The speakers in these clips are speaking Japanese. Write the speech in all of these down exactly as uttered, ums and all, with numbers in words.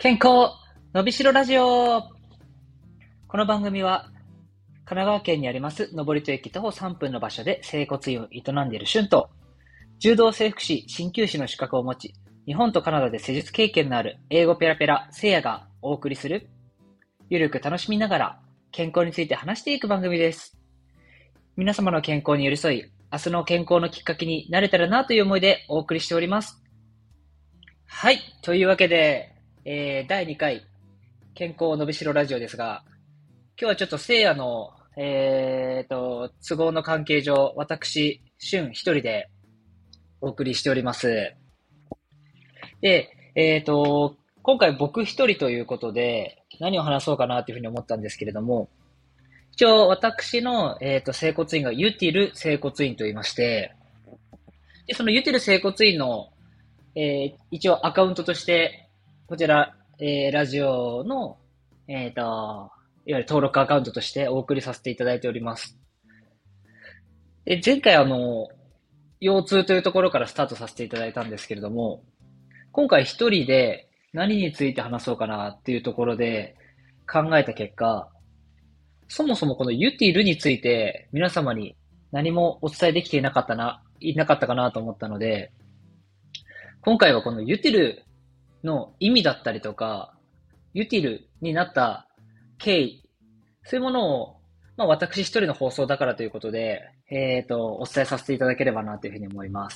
健康のびしろラジオ。この番組は神奈川県にあります登戸駅徒歩さんぷんの場所で整骨院を営んでいるシュンと、柔道整復師鍼灸師の資格を持ち、日本とカナダで施術経験のある英語ペラペラせいやがお送りする、ゆるく楽しみながら健康について話していく番組です。皆様の健康に寄り添い、明日の健康のきっかけになれたらなという思いでお送りしております。はい、というわけで、えー、だいにかい健康のびしろラジオですが、今日はちょっとせいやの、えーと、都合の関係上、私、しゅん一人でお送りしております。で、えーと、今回僕一人ということで、何を話そうかなというふうに思ったんですけれども、一応私の、えーと、整骨院がユティル整骨院と言いまして、で、そのユティル整骨院の、えー一応アカウントとして、こちら、えーラジオの、えーと、いわゆる登録アカウントとしてお送りさせていただいております。で、前回あの、腰痛というところからスタートさせていただいたんですけれども、今回一人で何について話そうかなっていうところで考えた結果、そもそもこのユティルについて皆様に何もお伝えできていなかったな、いなかったかなと思ったので、今回はこのユティルの意味だったりとか、ユティルになった経緯、そういうものを、まあ私一人の放送だからということで、えっと、お伝えさせていただければなというふうに思います。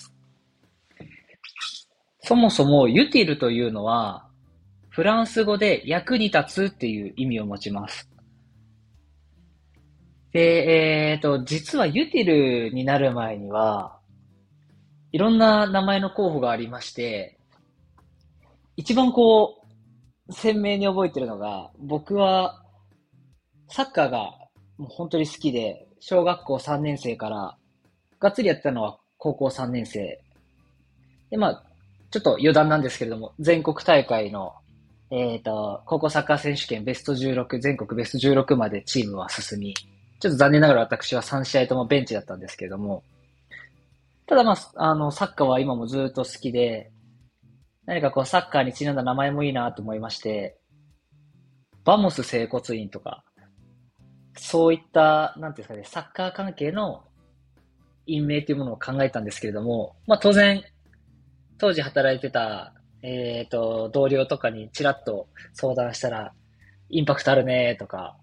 そもそもユティルというのは、フランス語で役に立つっていう意味を持ちます。で、えっと、実はユティルになる前には、いろんな名前の候補がありまして、一番こう、鮮明に覚えてるのが、僕はサッカーがもう本当に好きで、小学校さんねん生からがっつりやってたのは高校さんねん生。で、まあ、ちょっと余談なんですけれども、全国大会の、えっと、高校サッカー選手権ベストじゅうろく、全国ベストじゅうろくまでチームは進み、ちょっと残念ながら私はさん試合ともベンチだったんですけれども、ただまあ、あの、サッカーは今もずっと好きで、何かこうサッカーにちなんだ名前もいいなと思いまして、バモス整骨院とか、そういった、なんていうんですかね、サッカー関係の院名というものを考えたんですけれども、まあ当然、当時働いてた、えっと、同僚とかにちらっと相談したら、インパクトあるねとか、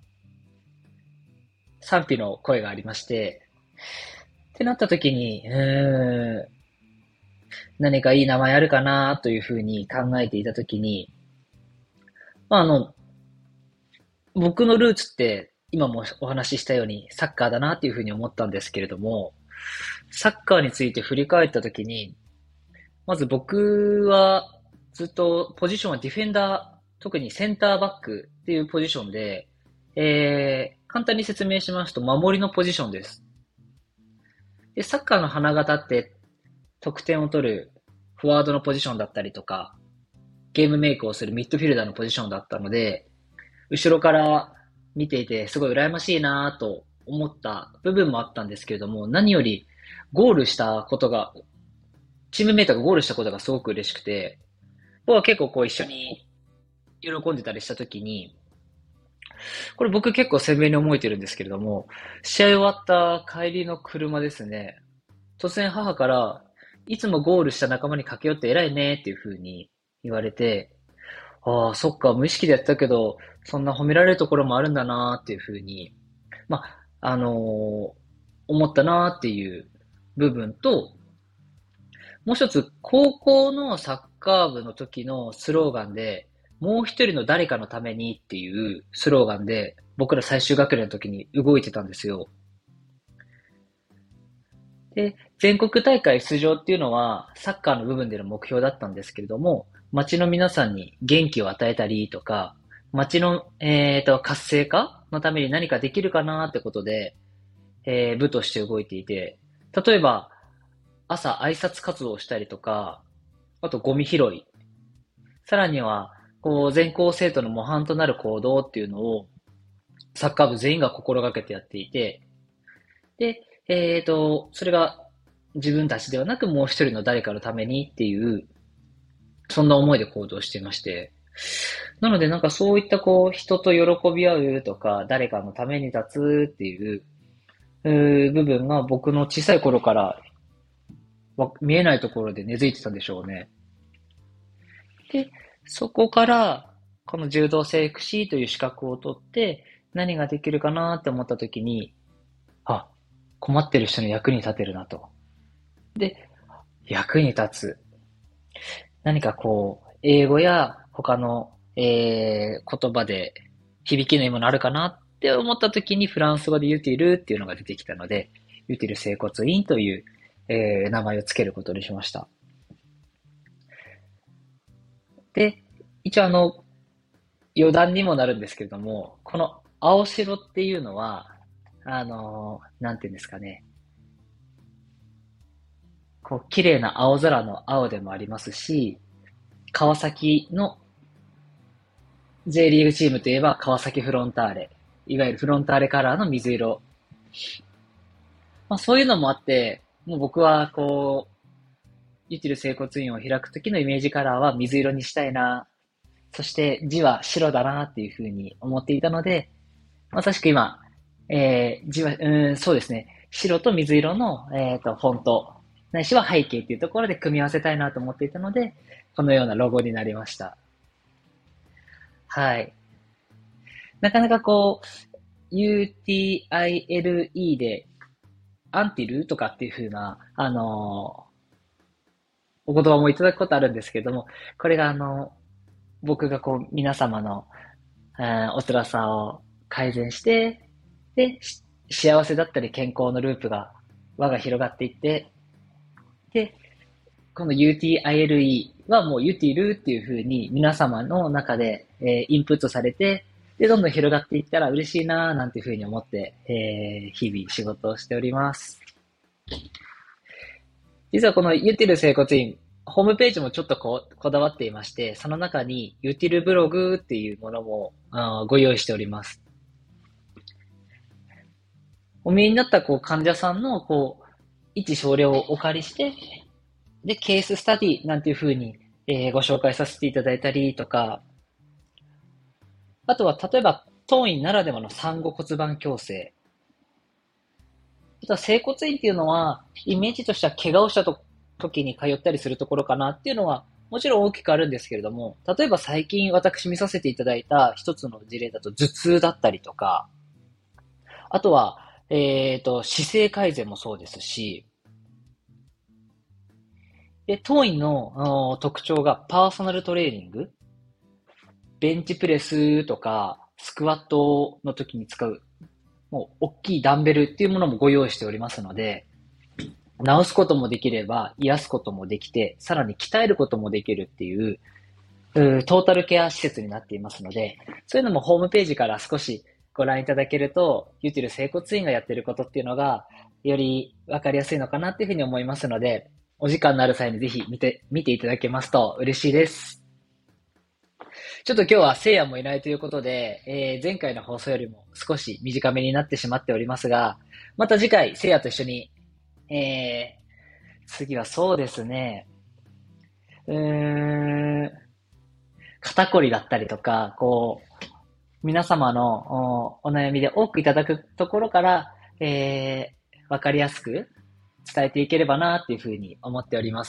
賛否の声がありまして、ってなった時に、うーん、何かいい名前あるかなというふうに考えていた時に、まああの、僕のルーツって、今もお話ししたようにサッカーだなっていうふうに思ったんですけれども、サッカーについて振り返った時に、まず僕はずっとポジションはディフェンダー、特にセンターバックっていうポジションで、えー、簡単に説明しますと守りのポジションです。で、サッカーの花形って得点を取るフォワードのポジションだったりとか、ゲームメイクをするミッドフィルダーのポジションだったので、後ろから見ていてすごい羨ましいなと思った部分もあったんですけれども、何よりゴールしたことが、チームメイトがゴールしたことがすごく嬉しくて、僕は結構こう一緒に喜んでたりした時に、これ僕結構鮮明に覚えてるんですけれども、試合終わった帰りの車ですね、突然母から、いつもゴールした仲間に駆け寄って偉いねっていう風に言われて、ああ、そっか、無意識でやってたけど、そんな褒められるところもあるんだなっていう風に、まあ、あのー思ったなっていう部分と、もう一つ、高校のサッカー部の時のスローガンで、もう一人の誰かのためにっていうスローガンで、僕ら最終学年の時に動いてたんですよ。で、全国大会出場っていうのは、サッカーの部分での目標だったんですけれども、街の皆さんに元気を与えたりとか、街の、えーと、活性化のために何かできるかなってことで、えー部として動いていて、例えば、朝挨拶活動をしたりとか、あとゴミ拾い、さらには、こう、全校生徒の模範となる行動っていうのを、サッカー部全員が心がけてやっていて、で、えーと、それが自分たちではなくもう一人の誰かのためにっていう、そんな思いで行動していまして。 なのでなんかそういったこう人と喜び合うとか誰かのために立つっていう、うー部分が僕の小さい頃からわ見えないところで根付いてたんでしょうね。で、そこからこの柔道整復師という資格を取って何ができるかなって思った時に、あ、困ってる人の役に立てるなと。で、役に立つ。何かこう、英語や他の、えー言葉で響きのいいものあるかなって思った時にフランス語でユティルっていうのが出てきたので、ユティル整骨院という、えー名前をつけることにしました。で、一応あの、余談にもなるんですけれども、この青白っていうのは、あのーなんていうんですかね、こう、綺麗な青空の青でもありますし、川崎の J リーグチームといえば川崎フロンターレ。いわゆるフロンターレカラーの水色。まあそういうのもあって、もう僕はこう、ユティル整骨院を開く時のイメージカラーは水色にしたいな。そして字は白だなっていうふうに思っていたので、まさしく今、えー、字は、うーん、そうですね。白と水色の、えっと、フォント、ないしは背景っていうところで組み合わせたいなと思っていたので、このようなロゴになりました。はい。なかなかこう、ユーティーアイエルイー で、アンティルとかっていう風な、あのーお言葉もいただくことあるんですけれども、これがあの、僕がこう、皆様の、えーお辛さを改善して、で、し幸せだったり健康のループが、輪が広がっていって、で、この ユーティーアイエルイー はもうユティルっていう風に皆様の中で、えーインプットされて、で、どんどん広がっていったら嬉しいなぁなんていう風に思って、えー日々仕事をしております。実はこのユーティル整骨院、ホームページもちょっとここだわっていまして、その中にユーティルブログっていうものもあーご用意しております。お見えになったこう患者さんのこう一症例をお借りして、で、ケーススタディなんていう風に、えーご紹介させていただいたりとか、あとは例えば当院ならではの産後骨盤矯正。あとは整骨院っていうのは、イメージとしては怪我をしたと時に通ったりするところかなっていうのは、もちろん大きくあるんですけれども、例えば最近私見させていただいた一つの事例だと頭痛だったりとか、あとは、えっと、姿勢改善もそうですし、で、当院のあの特徴がパーソナルトレーニング、ベンチプレスとか、スクワットの時に使う、もう大きいダンベルっていうものもご用意しておりますので、治すこともできれば、癒すこともできて、さらに鍛えることもできるっていう、うートータルケア施設になっていますので、そういうのもホームページから少しご覧いただけると、ユーティル整骨院がやっていることっていうのが、よりわかりやすいのかなっていうふうに思いますので、お時間のある際にぜひ見て、見ていただけますと嬉しいです。ちょっと今日は聖夜もいないということで、えー前回の放送よりも少し短めになってしまっておりますが、また次回聖夜と一緒に、えー次はそうですね、うーん、肩こりだったりとか、こう、皆様のお、お悩みで多くいただくところから、えー、わかりやすく伝えていければなっていうふうに思っております。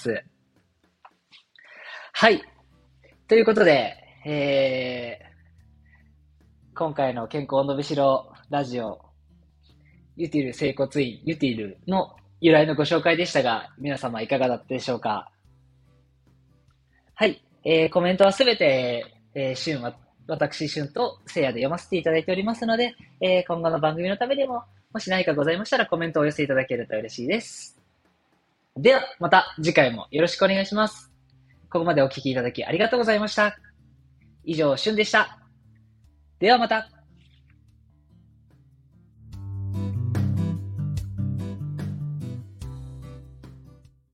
はい。ということで、えー、今回の健康のびしろラジオ、ユティル整骨院、ユティルの由来のご紹介でしたが、皆様いかがだったでしょうか？はい。えー、コメントはすべて、えー、旬は、私、旬と聖夜で読ませていただいておりますので、えー、今後の番組のためにも、もし何かございましたらコメントをお寄せいただけると嬉しいです。では、また次回もよろしくお願いします。ここまでお聞きいただきありがとうございました。以上、旬でした。ではまた。